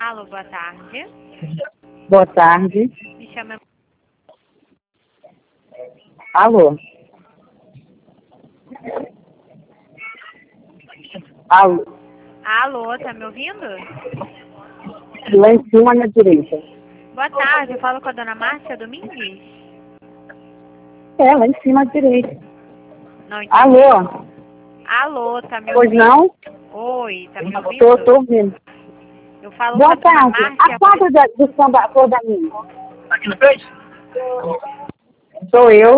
Alô, boa tarde. Boa tarde. Me chama... Alô? Alô? Alô, tá me ouvindo? Lá em cima na direita. Boa tarde, eu falo com a dona Márcia Domingues? É, lá em cima à direita. Não entendi. Alô? Alô, tá me Pois ouvindo? não? Oi, tá me ouvindo? Tô ouvindo. Eu falo com a Boa dona tarde. Márcia... A quadra do samba cor da minha? Aqui na frente? Sou eu.